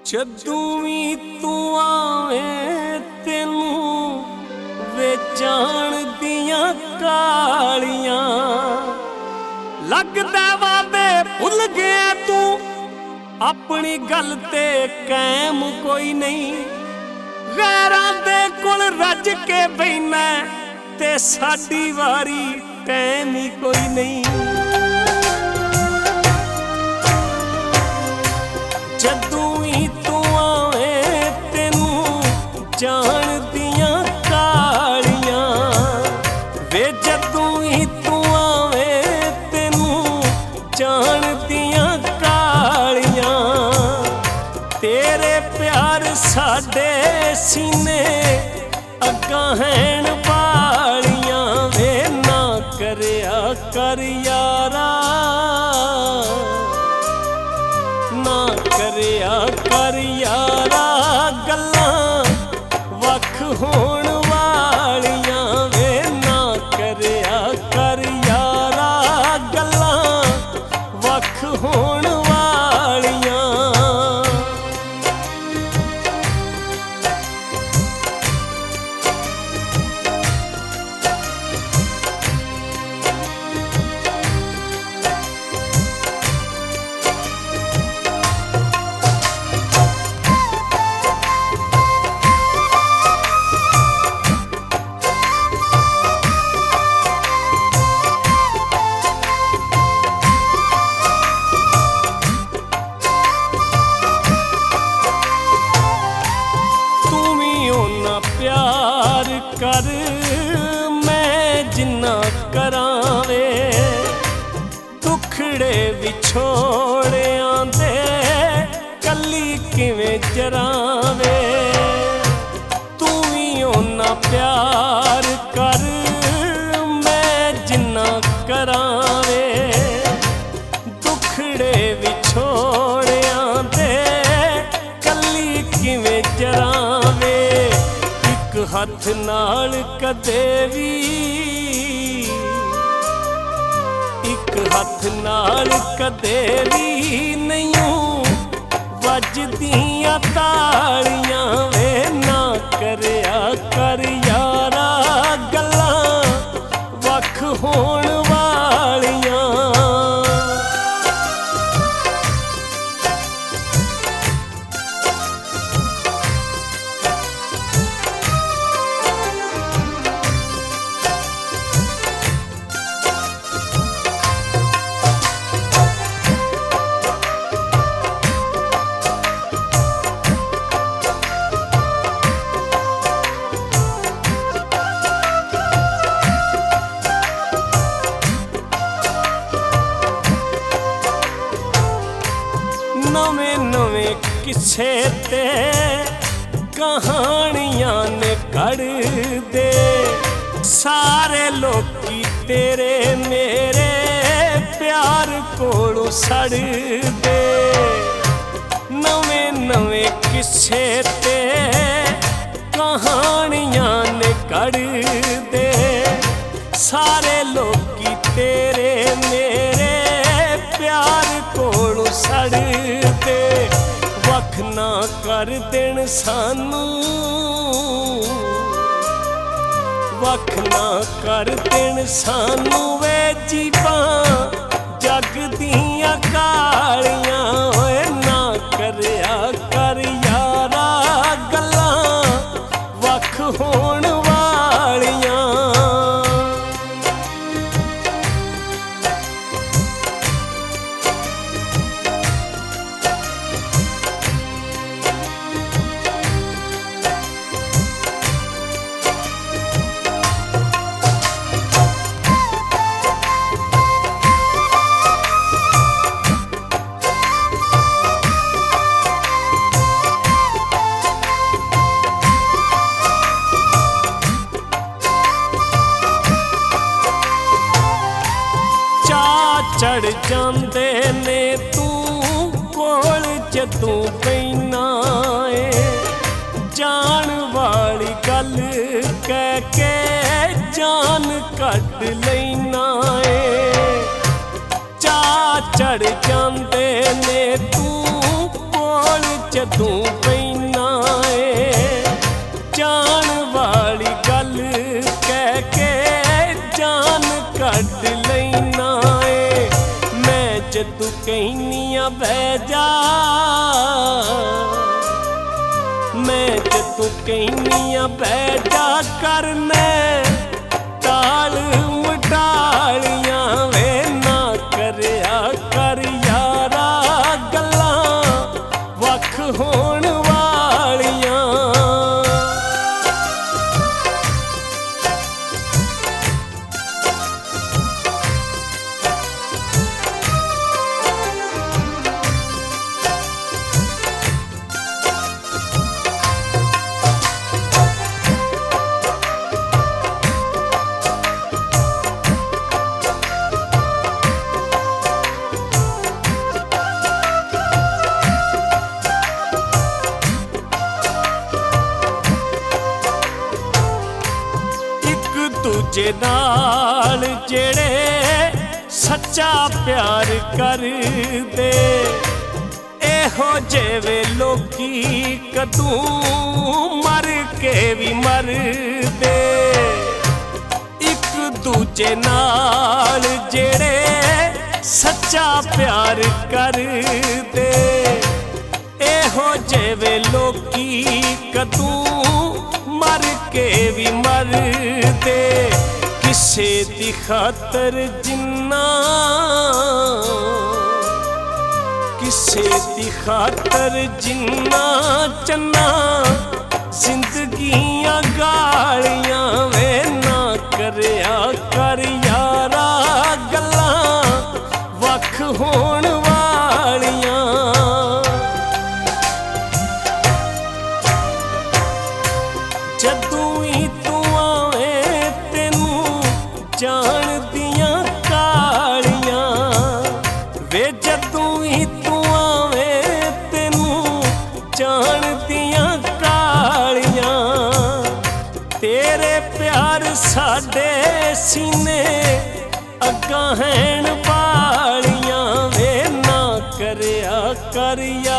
जदों भी तू आवे तेनू वेचाण दियां कालियां लगदा वादे भुल गया तू अपनी गल ते कायम कोई नहीं। गैरां दे कोल रज के बैठना ते साडी वारी टाइम ही कोई नहीं। जदों ही तू आवे तेनू जान दियां कालियां वे जदों ही तू आवे तेनू जान दियां कालियां तेरे प्यार साडे सीने अग्गां हैन वालियां वे ना करया कर यारा ना करया कर यारा गल्लां वख होण वालियां वे ना करया कर यारा गल्लां वख होण वालियां। प्यार कर मैं जिन्ना करावे दुखड़े विछोड़ियां दे कली किवें जरावे तू भी ओना प्यार कर मैं जिन्ना करावे दुखड़े विछोड़ियां दे कली किवें जरावे। हथ नाल कदे भी एक हथ नाल कदे भी नहीं वजदियां तालियां वे ना करया कर यारा गल्लां वख होण वालियां। नवे नवे किस्से ते कहानियां ने कड़ दे सारे लोकी तेरे मेरे प्यार कोलों सड़ दे। नवे नवे किस्से ते कहानियां ने कड़ दे सारे लोकी तेरे मेरे प्यार कोलों सड़ दे वख ना कर देन सानू वख ना कर देन सानू वे जीवां जग दियां कालियां ओए ना करया कर यारा गल्लां वख होण वालियां। चढ़ जांदे ने तू कोल जदों पैना ए जान वाली गल कह के जान कट लैना ए चा चढ़ जांदे ने तू कोल जदों पैना ए जान वाली गल कह के जान कढ लैना ए। मैं जदों कहनिया बह जा, मैं जदों कहनिया बह जा करने टाल मटालियां वे ना करया कर यारा गल्लां वख होण वालियां। दूजे नाल जेड़े सच्चा प्यार कर दे एहो जेवे लोकी कदूं मर के भी मर दे। एक दूजे नाल जेड़े सच्चा प्यार कर दे एहो जेवे लोकी कदूं मर के भी मर दे। किसे दी खातर जिन्ना, किसे दी खातर जिन्ना चन्ना जिंदगियां गालियां वे ना करया कर यारा गल्लां वख होण वालियां। जदों ही तू आवे तेनू जान दियां कालियां वे, जदों ही तू आवे तेनू जान दियां कालियां। तेरे प्यार साडे सीने अग्गां हैन वालियां वे ना करया कर यारा।